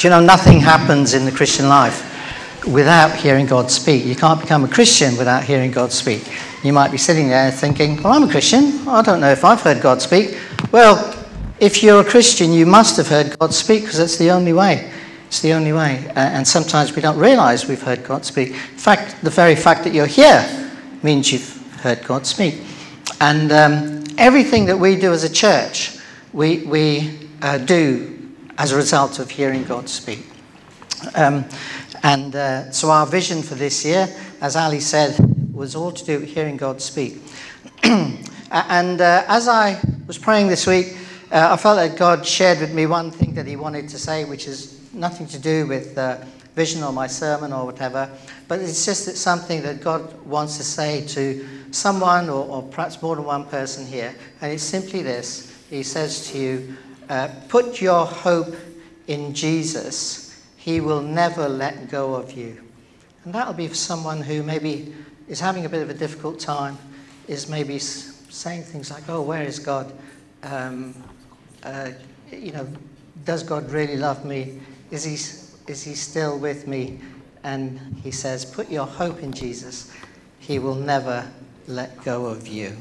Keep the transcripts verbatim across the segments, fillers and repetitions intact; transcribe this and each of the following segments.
Do you know, nothing happens in the Christian life without hearing God speak. You can't become a Christian without hearing God speak. You might be sitting there thinking, well, I'm a Christian. I don't know if I've heard God speak. Well, if you're a Christian, you must have heard God speak, because it's the only way. It's the only way. Uh, and sometimes we don't realize we've heard God speak. In fact, the very fact that you're here means you've heard God speak. And um, everything that we do as a church, we, we uh, do as a result of hearing God speak. Um, and uh, so our vision for this year, as Ali said, was all to do with hearing God speak. and uh, as I was praying this week, uh, I felt that God shared with me one thing that he wanted to say, which is nothing to do with uh, vision or my sermon or whatever, but it's just that something that God wants to say to someone, or, or perhaps more than one person here. And it's simply this. He says to you, uh, put your hope in Jesus. He will never let go of you. And that'll be for someone who maybe is having a bit of a difficult time, is maybe saying things like, oh, where is God? Um, uh, you know, does God really love me? Is he, is he still with me? And he says, put your hope in Jesus. He will never let go of you.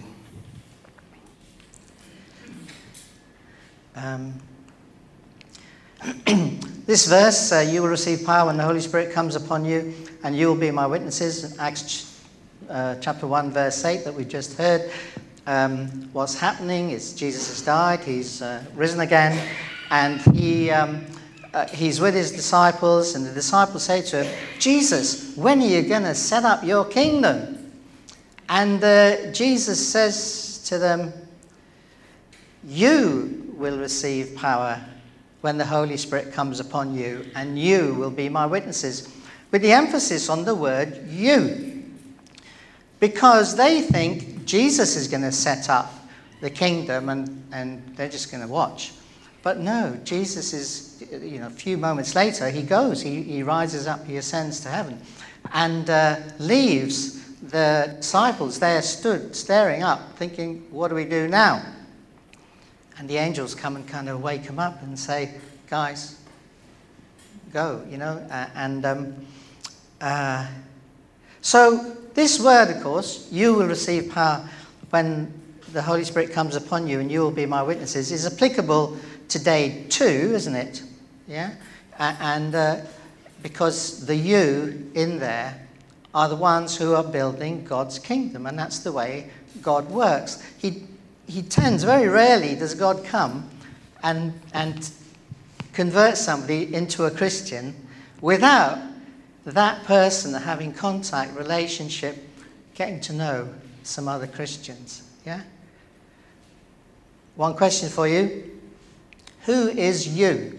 Um, this verse, uh, you will receive power when the Holy Spirit comes upon you, and you will be my witnesses. Acts uh, chapter one, verse eight that we just heard. Um, what's happening is Jesus has died, he's uh, risen again, and he um, uh, he's with his disciples, and the disciples say to him, Jesus, when are you going to set up your kingdom? And uh, Jesus says to them, you will receive power when the Holy Spirit comes upon you, and you will be my witnesses, with the emphasis on the word you. Because they think Jesus is going to set up the kingdom, and, and they're just going to watch. But no, Jesus is, you know, a few moments later, he goes, he, he rises up, he ascends to heaven, and uh, leaves the disciples there stood, staring up, thinking, what do we do now? And the angels come and kind of wake him up and say, guys, go, you know. Uh, and um, uh, so this word, of course, you will receive power when the Holy Spirit comes upon you, and you will be my witnesses, is applicable today too, isn't it? Yeah? Uh, and uh, because the you in there are the ones who are building God's kingdom, and that's the way God works. He He tends, very rarely does God come and, and convert somebody into a Christian without that person having contact, relationship, getting to know some other Christians. Yeah? One question for you. Who is you?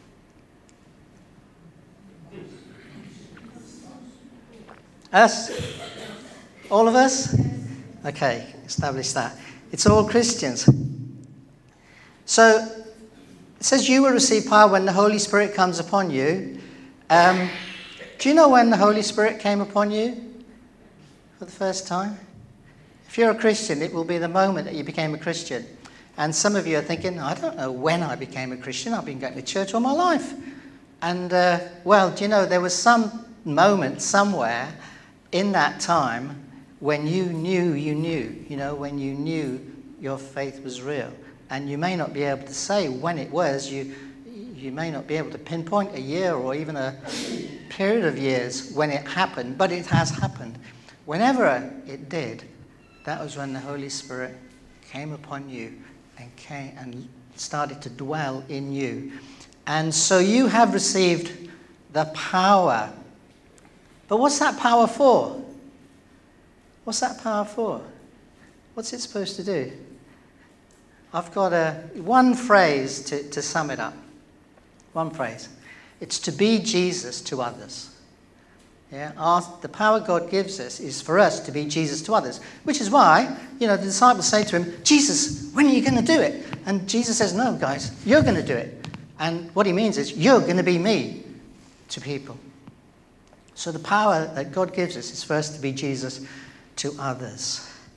Us? All of us? Okay, establish that. It's all Christians. So it says you will receive power when the Holy Spirit comes upon you. Um, do you know when the Holy Spirit came upon you for the first time? If you're a Christian, it will be the moment that you became a Christian. And some of you are thinking, I don't know when I became a Christian. I've been going to church all my life. And, uh, well, do you know, there was some moment somewhere in that time when you knew you knew, you know, when you knew your faith was real. And you may not be able to say when it was. You you may not be able to pinpoint a year or even a period of years when it happened, but it has happened. Whenever it did, that was when the Holy Spirit came upon you and came and started to dwell in you. And so you have received the power. But what's that power for? What's that power for? What's it supposed to do? I've got a one phrase to, to sum it up. One phrase. It's to be Jesus to others. Yeah, Our, the power God gives us is for us to be Jesus to others, which is why, you know, the disciples say to him, Jesus, when are you going to do it? And Jesus says, no, guys, you're going to do it. And what he means is, you're going to be me to people. So the power that God gives us is for us to be Jesus to others.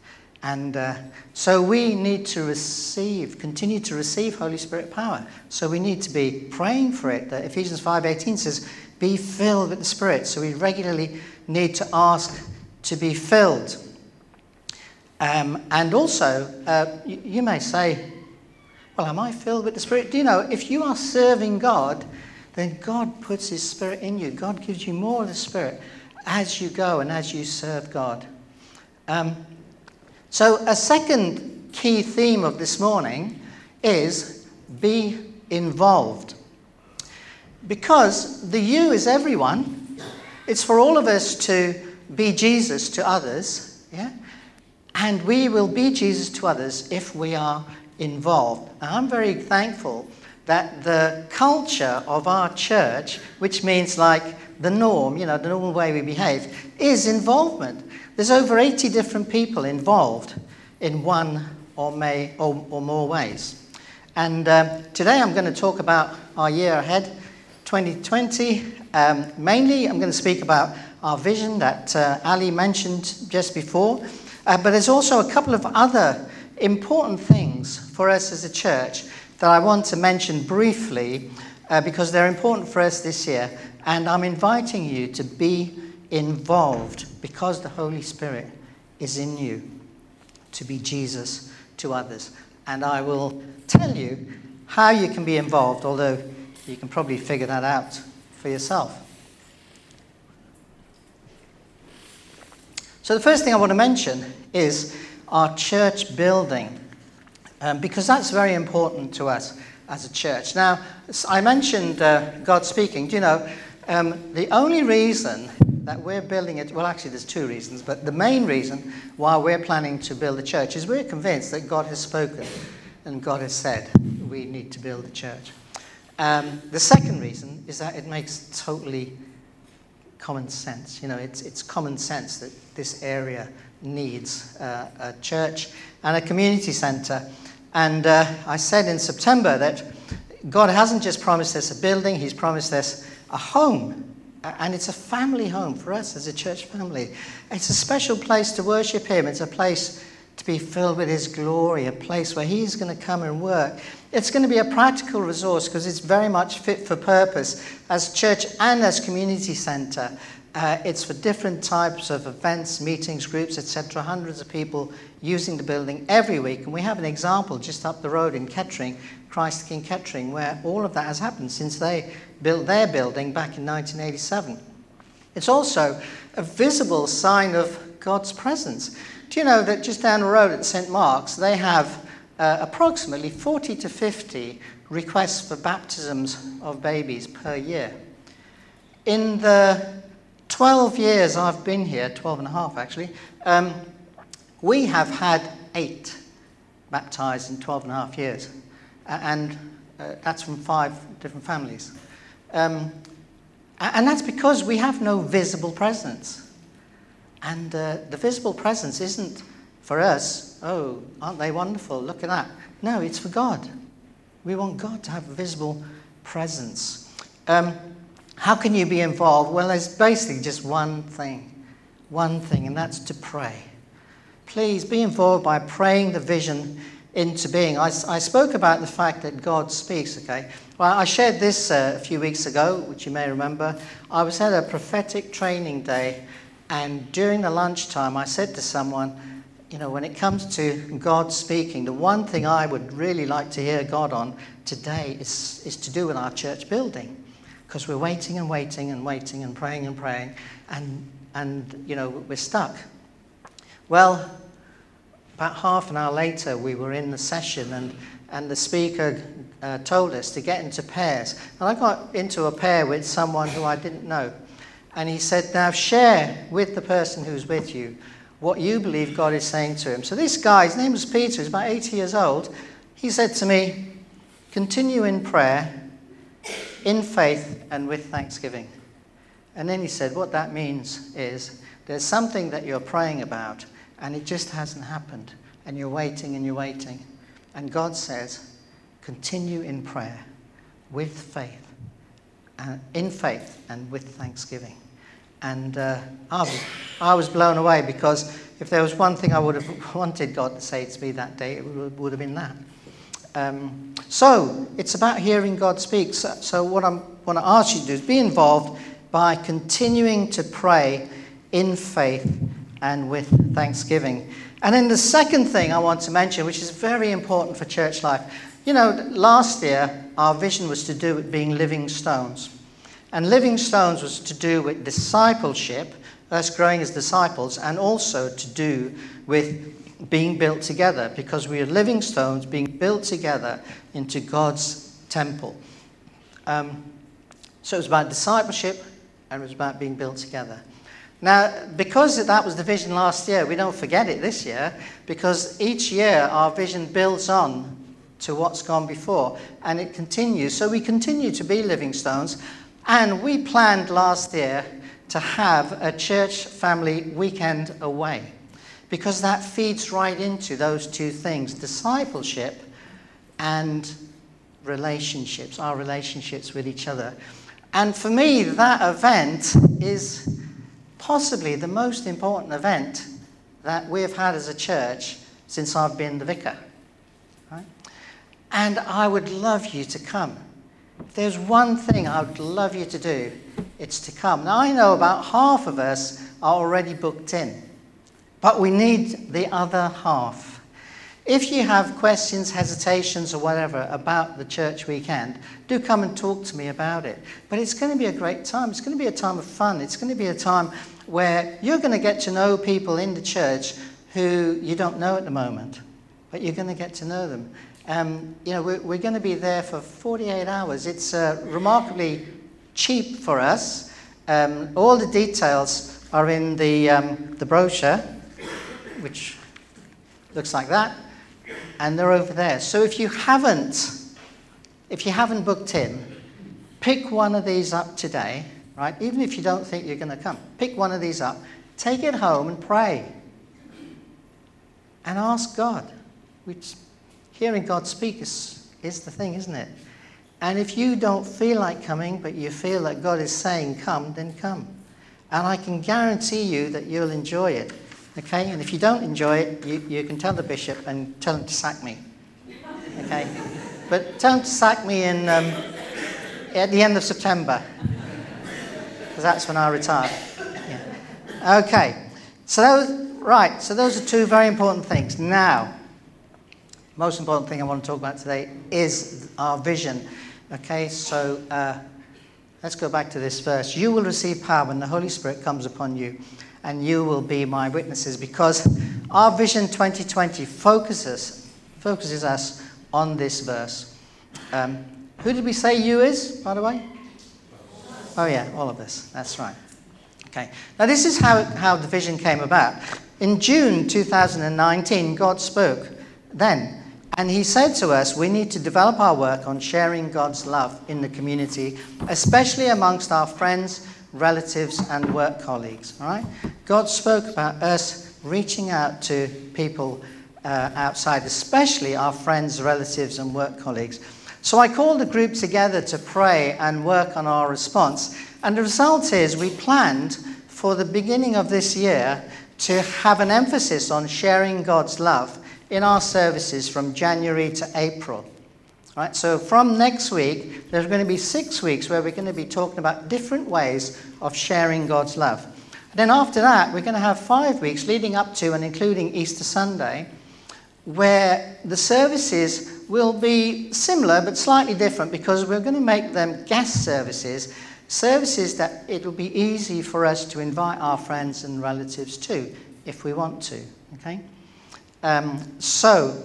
And uh, so we need to receive, continue to receive Holy Spirit power. So we need to be praying for it. Uh, Ephesians five eighteen says, be filled with the Spirit. So we regularly need to ask to be filled. Um, and also, uh, you, you may say, well, am I filled with the Spirit? Do you know, if you are serving God, then God puts his Spirit in you. God gives you more of the Spirit as you go and as you serve God. Um, so a second key theme of this morning is be involved. Because the you is everyone. It's for all of us to be Jesus to others. Yeah? And we will be Jesus to others if we are involved. Now, I'm very thankful that the culture of our church, which means like the norm, you know, the normal way we behave, is involvement. There's over eighty different people involved in one or, may, or, or more ways. And um, today I'm going to talk about our year ahead, twenty twenty. Um, mainly I'm going to speak about our vision that uh, Ali mentioned just before. Uh, but there's also a couple of other important things for us as a church that I want to mention briefly uh, because they're important for us this year. And I'm inviting you to be involved because the Holy Spirit is in you to be Jesus to others. And I will tell you how you can be involved, although you can probably figure that out for yourself. So the first thing I want to mention is our church building, um, because that's very important to us as a church. Now, I mentioned uh, God speaking. Do you know, um, the only reason that we're building it, well, actually there's two reasons, but the main reason why we're planning to build a church is we're convinced that God has spoken and God has said we need to build a church. Um, the second reason is that it makes totally common sense. You know, it's it's common sense that this area needs uh, a church and a community centre. And uh, I said in September that God hasn't just promised us a building, he's promised us a home. And it's a family home for us as a church family. It's a special place to worship him. It's a place to be filled with his glory, a place where he's going to come and work. It's going to be a practical resource because it's very much fit for purpose as church and as community centre. Uh, it's for different types of events, meetings, groups, et cetera. Hundreds of people using the building every week. And we have an example just up the road in Kettering, Christ the King Kettering, where all of that has happened since they built their building back in nineteen eighty-seven. It's also a visible sign of God's presence. Do you know that just down the road at Saint Mark's, they have uh, approximately forty to fifty requests for baptisms of babies per year? In the twelve years I've been here, twelve and a half actually, um, we have had eight baptized in twelve and a half years. Uh, and uh, that's from five different families. Um, and that's because we have no visible presence. And uh, the visible presence isn't for us, oh, aren't they wonderful, look at that. No, it's for God. We want God to have a visible presence. Um, how can you be involved? Well, there's basically just one thing, one thing, and that's to pray. Please be involved by praying the vision into being. I, I spoke about the fact that God speaks, okay? Well, I shared this uh, a few weeks ago, which you may remember. I was at a prophetic training day, and during the lunchtime, I said to someone, you know, when it comes to God speaking, the one thing I would really like to hear God on today is, is to do with our church building. Because we're waiting and waiting and waiting and praying and praying, and, and you know, we're stuck. Well, about half an hour later, we were in the session, and, and the speaker uh, told us to get into pairs. And I got into a pair with someone who I didn't know. And he said, now share with the person who's with you what you believe God is saying to him. So this guy, his name was Peter, he's about eighty years old. He said to me, continue in prayer, in faith, and with thanksgiving. And then he said, what that means is there's something that you're praying about, and it just hasn't happened. And you're waiting and you're waiting. And God says, continue in prayer with faith, uh, in faith and with thanksgiving. And uh, I, was, I was blown away, because if there was one thing I would have wanted God to say to me that day, it would, would have been that. Um, so it's about hearing God speak. So, so what I want to ask you to do is be involved by continuing to pray in faith and with thanksgiving. And then the second thing I want to mention, which is very important for church life. You know, last year our vision was to do with being living stones. And living stones was to do with discipleship, us growing as disciples, and also to do with being built together, because we are living stones being built together into God's temple. Um, so it was about discipleship, and it was about being built together. Now, because that was the vision last year, we don't forget it this year, because each year our vision builds on to what's gone before, and it continues. So we continue to be living stones, and we planned last year to have a church family weekend away, because that feeds right into those two things, discipleship and relationships, our relationships with each other. And for me, that event is possibly the most important event that we've had as a church since I've been the vicar. Right? And I would love you to come. If there's one thing I would love you to do, it's to come. Now, I know about half of us are already booked in, but we need the other half. If you have questions, hesitations, or whatever about the church weekend, do come and talk to me about it. But it's going to be a great time. It's going to be a time of fun. It's going to be a time where you're going to get to know people in the church who you don't know at the moment, but you're going to get to know them. Um, you know, we're, we're going to be there for forty-eight hours. It's uh, remarkably cheap for us. Um, all the details are in the um, the brochure, which looks like that. And they're over there. So if you haven't, if you haven't booked in, pick one of these up today, right? Even if you don't think you're going to come, pick one of these up, take it home and pray. And ask God. Which, hearing God speak is, is the thing, isn't it? And if you don't feel like coming, but you feel that God is saying come, then come. And I can guarantee you that you'll enjoy it. Okay, and if you don't enjoy it, you, you can tell the bishop and tell him to sack me. Okay, but tell him to sack me in um, at the end of September, because that's when I retire. Yeah. Okay, so those right. So those are two very important things. Now, most important thing I want to talk about today is our vision. Okay, so uh, let's go back to this verse. You will receive power when the Holy Spirit comes upon you, and you will be my witnesses, because our Vision twenty twenty focuses focuses us on this verse. Um, who did we say you is, by the way? Oh yeah, all of us. That's right. Okay. Now this is how, how the vision came about. In June two thousand nineteen, God spoke then, and he said to us, we need to develop our work on sharing God's love in the community, especially amongst our friends, relatives, and work colleagues. All right? God spoke about us reaching out to people uh, outside, especially our friends, relatives, and work colleagues. So I called a group together to pray and work on our response. And the result is we planned for the beginning of this year to have an emphasis on sharing God's love in our services from January to April. Right, so from next week, there's going to be six weeks where we're going to be talking about different ways of sharing God's love. And then after that, we're going to have five weeks leading up to and including Easter Sunday, where the services will be similar but slightly different, because we're going to make them guest services, services that it will be easy for us to invite our friends and relatives to, if we want to. Okay, um, so.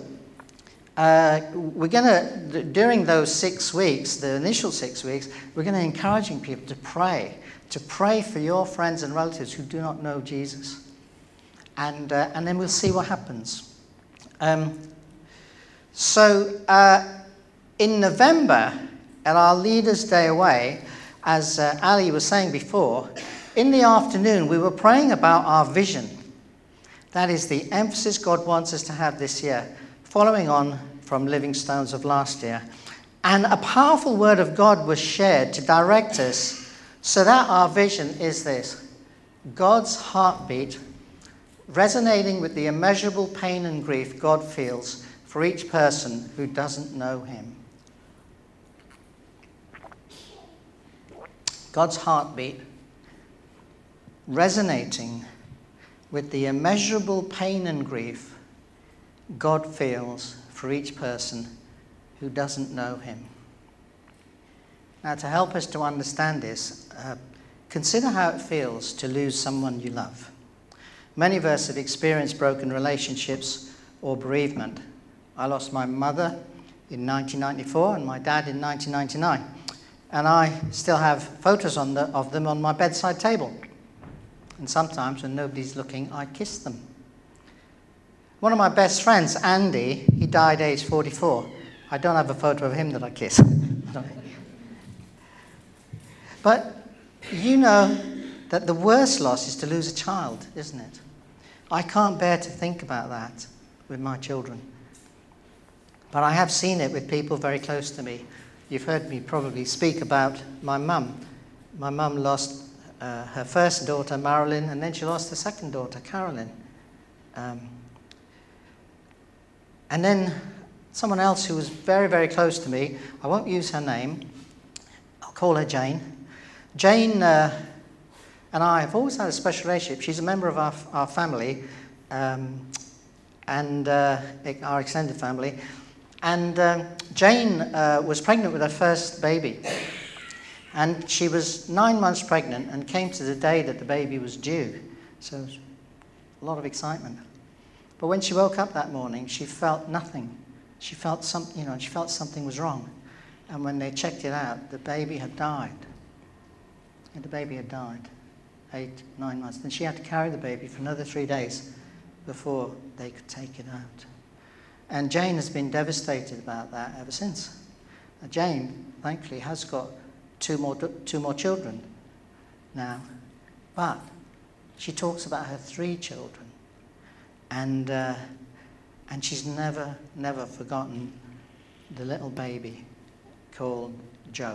Uh, we're going to, during those six weeks, the initial six weeks, we're going to encouraging people to pray, to pray for your friends and relatives who do not know Jesus. And uh, and then we'll see what happens. Um, so uh, in November, at our Leaders' Day away, as uh, Ali was saying before, in the afternoon we were praying about our vision. That is the emphasis God wants us to have this year, following on from Living Stones of last year. And a powerful word of God was shared to direct us, so that our vision is this: God's heartbeat, resonating with the immeasurable pain and grief God feels for each person who doesn't know him. God's heartbeat, resonating with the immeasurable pain and grief God feels for each person who doesn't know him. Now, to help us to understand this, uh, consider how it feels to lose someone you love. Many of us have experienced broken relationships or bereavement. I lost my mother in nineteen ninety-four and my dad in nineteen ninety-nine. And I still have photos on the, of them on my bedside table. And sometimes when nobody's looking, I kiss them. One of my best friends, Andy, he died age forty-four. I don't have a photo of him that I kiss. But you know that the worst loss is to lose a child, isn't it? I can't bear to think about that with my children. But I have seen it with people very close to me. You've heard me probably speak about my mum. My mum lost uh, her first daughter, Marilyn, and then she lost her second daughter, Carolyn. Um, and then someone else who was very, very close to me, I won't use her name, I'll call her Jane. Jane uh, and I have always had a special relationship. She's a member of our, our family, um, and uh, our extended family. And um, Jane uh, was pregnant with her first baby. And she was nine months pregnant and came to the day that the baby was due. So it was a lot of excitement. But when she woke up that morning, she felt nothing. She felt some, you know, she felt something was wrong. And when they checked it out, the baby had died. And the baby had died, eight, nine months. Then she had to carry the baby for another three days before they could take it out. And Jane has been devastated about that ever since. Now, Jane, thankfully, has got two more two more children now, but she talks about her three children, and uh, and she's never never forgotten the little baby called Joe.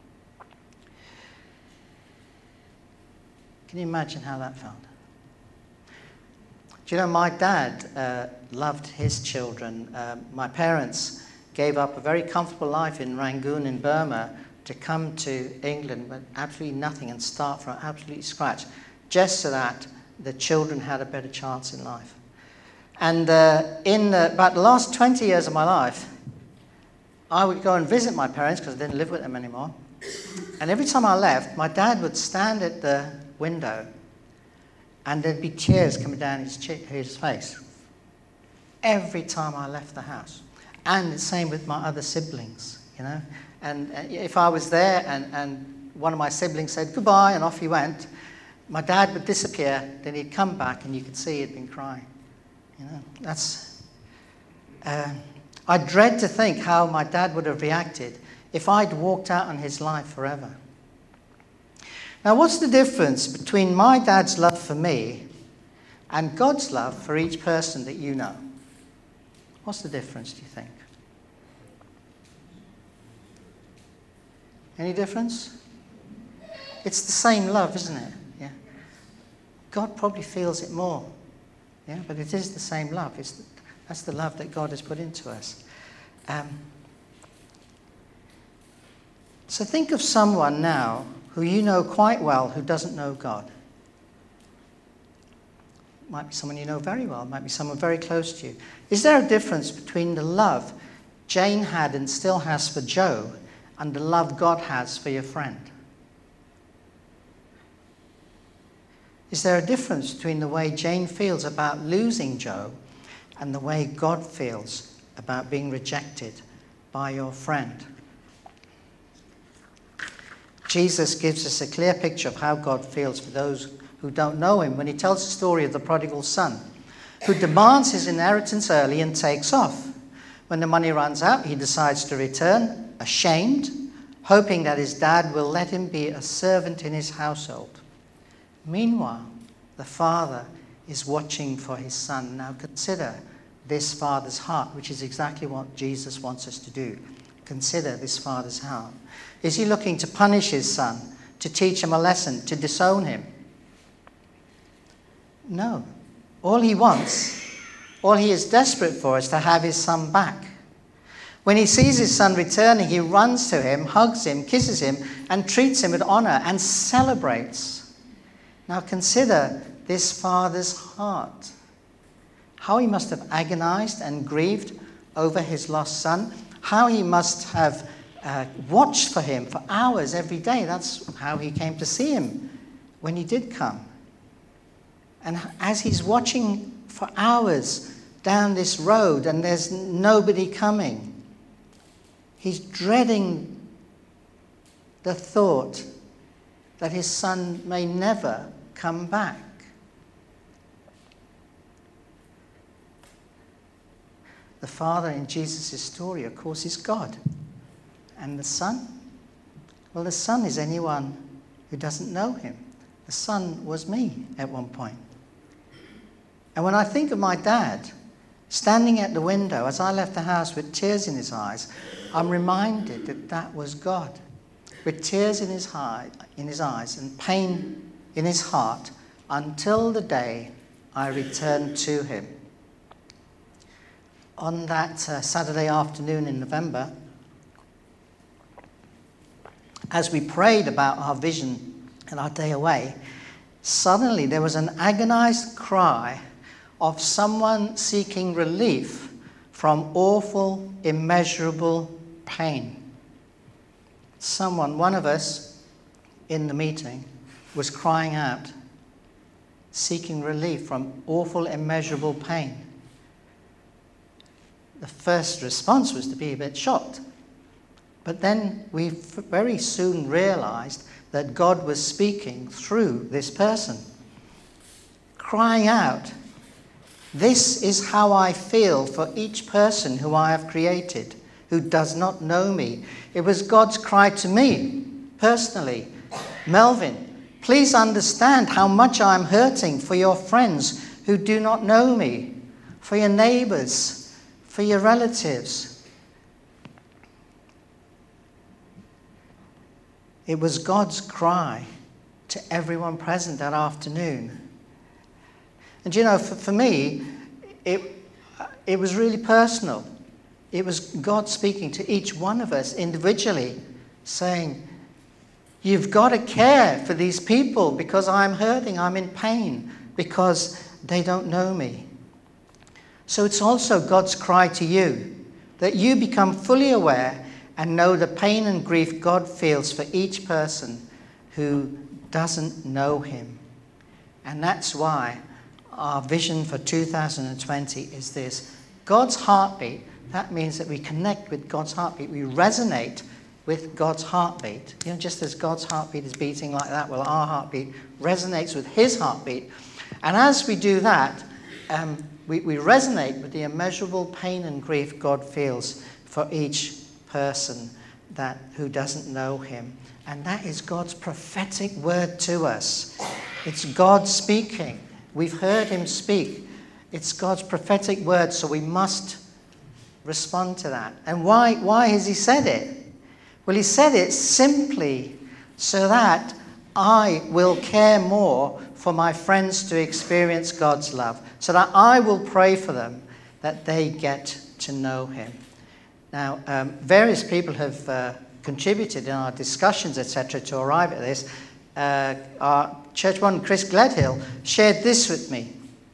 Can you imagine how that felt? Do you know, my dad uh, loved his children. Uh, my parents gave up a very comfortable life in Rangoon in Burma to come to England with absolutely nothing and start from absolutely scratch, just so that the children had a better chance in life. And uh, in uh, about the last twenty years of my life, I would go and visit my parents because I didn't live with them anymore. And every time I left, my dad would stand at the window and there'd be tears coming down his, che- his face every time I left the house. And the same with my other siblings, you know. And uh, if I was there and, and one of my siblings said goodbye and off he went, my dad would disappear, then he'd come back and you could see he'd been crying. You know, that's... Uh, I dread to think how my dad would have reacted if I'd walked out on his life forever. Now, what's the difference between my dad's love for me and God's love for each person that you know? What's the difference, do you think? Any difference? It's the same love, isn't it? Yeah. God probably feels it more. Yeah, but it is the same love. It's the, that's the love that God has put into us. Um, so think of someone now who you know quite well who doesn't know God. Might be someone you know very well, might be someone very close to you. Is there a difference between the love Jane had and still has for Joe and the love God has for your friend? Is there a difference between the way Jane feels about losing Joe and the way God feels about being rejected by your friend? Jesus gives us a clear picture of how God feels for those who don't know him when he tells the story of the prodigal son, who demands his inheritance early and takes off. When the money runs out, he decides to return, ashamed, hoping that his dad will let him be a servant in his household. Meanwhile, the father is watching for his son. Now consider this father's heart, which is exactly what Jesus wants us to do. Consider this father's heart. Is he looking to punish his son, to teach him a lesson, to disown him? No. All he wants, all he is desperate for is to have his son back. When he sees his son returning, he runs to him, hugs him, kisses him, and treats him with honor and celebrates. Now consider this father's heart. How he must have agonized and grieved over his lost son. How he must have uh, watched for him for hours every day. That's how he came to see him when he did come. And as he's watching for hours down this road and there's nobody coming, he's dreading the thought that his son may never come back. The Father in Jesus' story, of course, is God. And the Son? Well, the Son is anyone who doesn't know him. The Son was me at one point. And when I think of my dad standing at the window as I left the house with tears in his eyes, I'm reminded that that was God, with tears in his, high, in his eyes and pain in his heart until the day I returned to him. On that uh, Saturday afternoon in November, as we prayed about our vision and our day away, suddenly there was an agonized cry of someone seeking relief from awful, immeasurable pain. Someone, one of us in the meeting, was crying out, seeking relief from awful, immeasurable pain. The first response was to be a bit shocked. But then we very soon realized that God was speaking through this person, crying out, "This is how I feel for each person who I have created, who does not know me." It was God's cry to me, personally. "Melvin, please understand how much I am hurting for your friends who do not know me, for your neighbors, for your relatives." It was God's cry to everyone present that afternoon. And you know, for, for me, it, it was really personal. It was God speaking to each one of us individually, saying, "You've got to care for these people because I'm hurting, I'm in pain, because they don't know me." So it's also God's cry to you, that you become fully aware and know the pain and grief God feels for each person who doesn't know him. And that's why our vision for two thousand twenty is this. God's heartbeat, that means that we connect with God's heartbeat. We resonate with God's heartbeat. You know, just as God's heartbeat is beating like that, well, our heartbeat resonates with his heartbeat. And as we do that, um, we, we resonate with the immeasurable pain and grief God feels for each person that who doesn't know him. And that is God's prophetic word to us. It's God speaking. We've heard him speak. It's God's prophetic word, so we must respond to that. And why, why has he said it? Well, he said it simply so that I will care more for my friends to experience God's love, so that I will pray for them that they get to know him. Now, um, various people have uh, contributed in our discussions, et cetera, to arrive at this. Uh, our Church One, Chris Gledhill, shared this with me.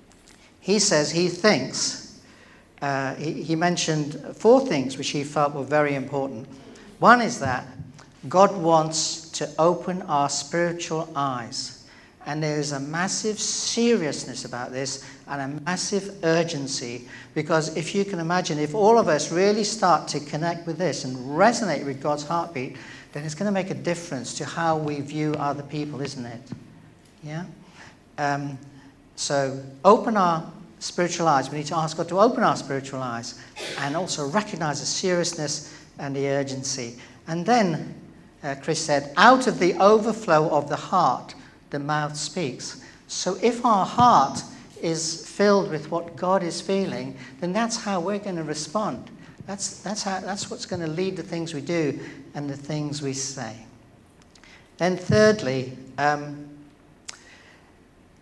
He says he thinks, uh, he, he mentioned four things which he felt were very important. One is that God wants to open our spiritual eyes. And there is a massive seriousness about this and a massive urgency, because if you can imagine, if all of us really start to connect with this and resonate with God's heartbeat, then it's going to make a difference to how we view other people, isn't it? Yeah? Um, so open our spiritual eyes. We need to ask God to open our spiritual eyes and also recognize the seriousness and the urgency. And then, uh, Chris said, out of the overflow of the heart, the mouth speaks. So if our heart is filled with what God is feeling, then that's how we're going to respond. That's, that's, how, that's what's going to lead the things we do and the things we say. Then thirdly, um,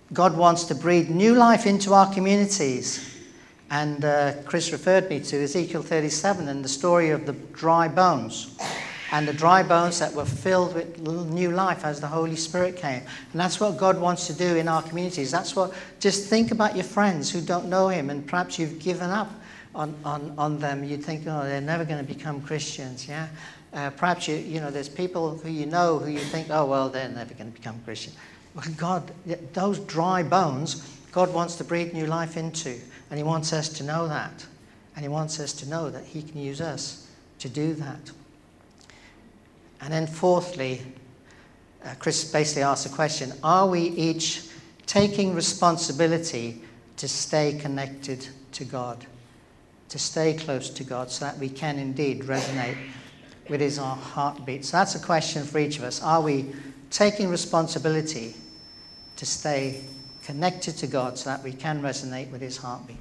God wants to breathe new life into our communities. And uh, Chris referred me to Ezekiel thirty-seven and the story of the dry bones. And the dry bones that were filled with new life as the Holy Spirit came. And that's what God wants to do in our communities. That's what, just think about your friends who don't know him and perhaps you've given up on, on, on them. You think, oh, they're never going to become Christians, yeah? Uh, perhaps, you you know, there's people who you know who you think, oh, well, they're never going to become Christian. Well, God, those dry bones, God wants to breathe new life into. And he wants us to know that. And he wants us to know that he can use us to do that. And then fourthly, uh, Chris basically asked the question, are we each taking responsibility to stay connected to God, to stay close to God so that we can indeed resonate with his heartbeat? So that's a question for each of us. Are we taking responsibility to stay connected to God so that we can resonate with his heartbeat?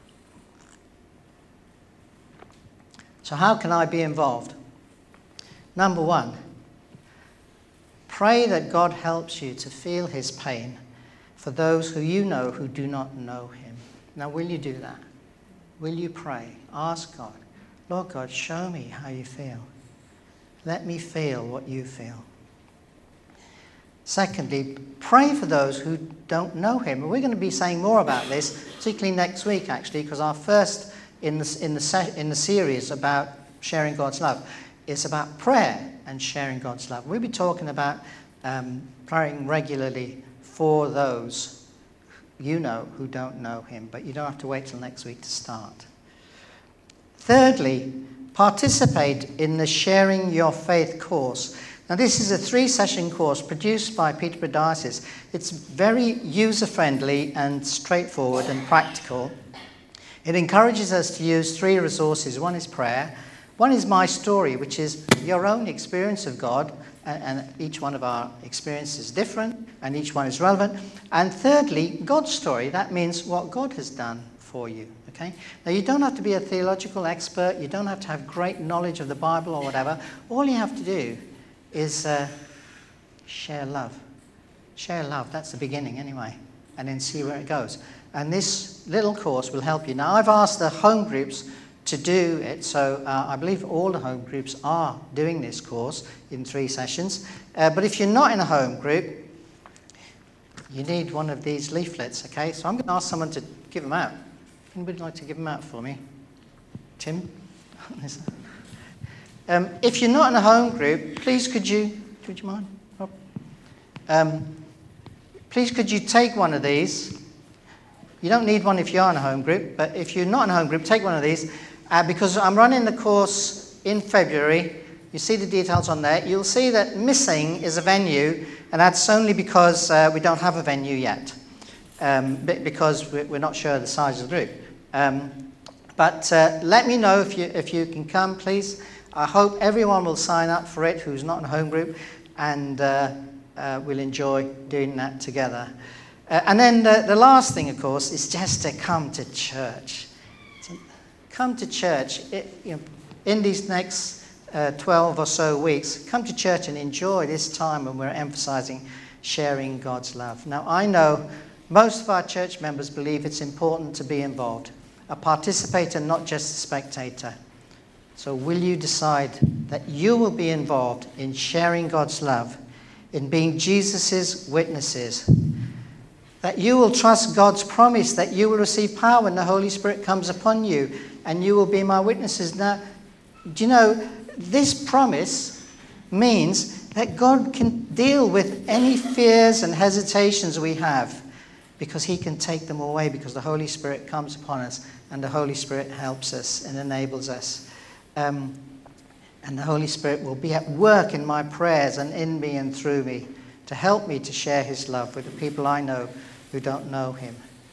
So how can I be involved? Number one, pray that God helps you to feel his pain for those who you know who do not know him. Now, will you do that? Will you pray? Ask God, Lord God, show me how you feel. Let me feel what you feel. Secondly, pray for those who don't know him. And we're going to be saying more about this, particularly next week, actually, because our first in the, in the, se- in the series about sharing God's love is about prayer and sharing God's love. We'll be talking about um, praying regularly for those you know who don't know him, but you don't have to wait till next week to start. Thirdly, participate in the Sharing Your Faith course. Now, this is a three-session course produced by Peterborough Diocese. It's very user-friendly and straightforward and practical. It encourages us to use three resources. One is prayer. One is my story, which is your own experience of God, and, and each one of our experiences is different, and each one is relevant. And thirdly, God's story. That means what God has done for you. Okay? Now, you don't have to be a theological expert. You don't have to have great knowledge of the Bible or whatever. All you have to do is uh, share love. Share love. That's the beginning anyway. And then see where it goes. And this little course will help you. Now, I've asked the home groups to do it. So uh, I believe all the home groups are doing this course in three sessions. Uh, but if you're not in a home group, you need one of these leaflets, okay? So I'm going to ask someone to give them out. Anybody like to give them out for me? Tim? um, if you're not in a home group, please could you, would you mind? Rob? Um, please could you take one of these? You don't need one if you are in a home group, but if you're not in a home group, take one of these. Uh, because I'm running the course in February. You see the details on there. You'll see that missing is a venue, and that's only because uh, we don't have a venue yet, um, because we're not sure the size of the group. Um, but uh, let me know if you if you can come, please. I hope everyone will sign up for it who's not in a home group, and uh, uh, we'll enjoy doing that together. Uh, and then the, the last thing, of course, is just to come to church. Come to church it, you know, in these next uh, twelve or so weeks. Come to church and enjoy this time when we're emphasizing sharing God's love. Now, I know most of our church members believe it's important to be involved, a participator, not just a spectator. So will you decide that you will be involved in sharing God's love, in being Jesus' witnesses? That you will trust God's promise that you will receive power when the Holy Spirit comes upon you, and you will be my witnesses. Now, do you know, this promise means that God can deal with any fears and hesitations we have, because he can take them away, because the Holy Spirit comes upon us, and the Holy Spirit helps us and enables us. Um, and the Holy Spirit will be at work in my prayers and in me and through me to help me to share his love with the people I know who don't know him.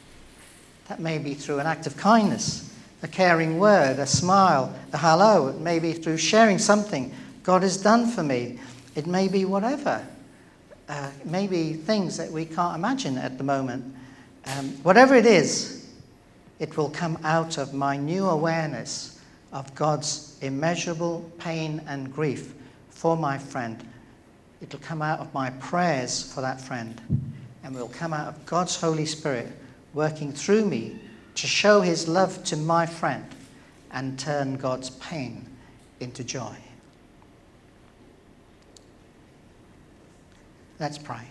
That may be through an act of kindness, a caring word, a smile, a hello. It may be through sharing something God has done for me. It may be whatever. Uh, it may be things that we can't imagine at the moment. Um, whatever it is, it will come out of my new awareness of God's immeasurable pain and grief for my friend. It will come out of my prayers for that friend. and will come out of God's Holy Spirit working through me to show his love to my friend and turn God's pain into joy. Let's pray.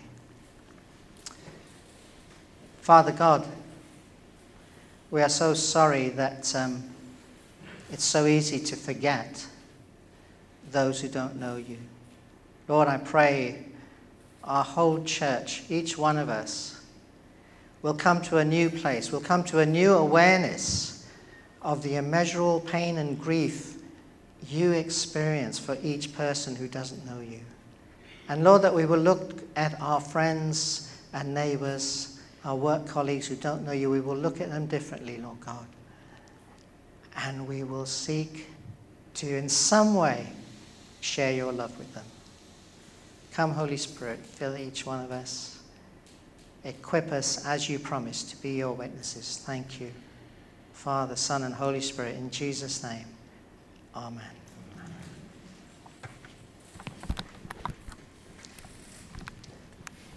Father God, we are so sorry that um, it's so easy to forget those who don't know you. Lord, I pray our whole church, each one of us, will come to a new place, will come to a new awareness of the immeasurable pain and grief you experience for each person who doesn't know you. And Lord, that we will look at our friends and neighbors, our work colleagues who don't know you, we will look at them differently, Lord God. And we will seek to, in some way, share your love with them. Come, Holy Spirit, fill each one of us. Equip us as you promised to be your witnesses. Thank you, Father, Son, and Holy Spirit. In Jesus' name, amen.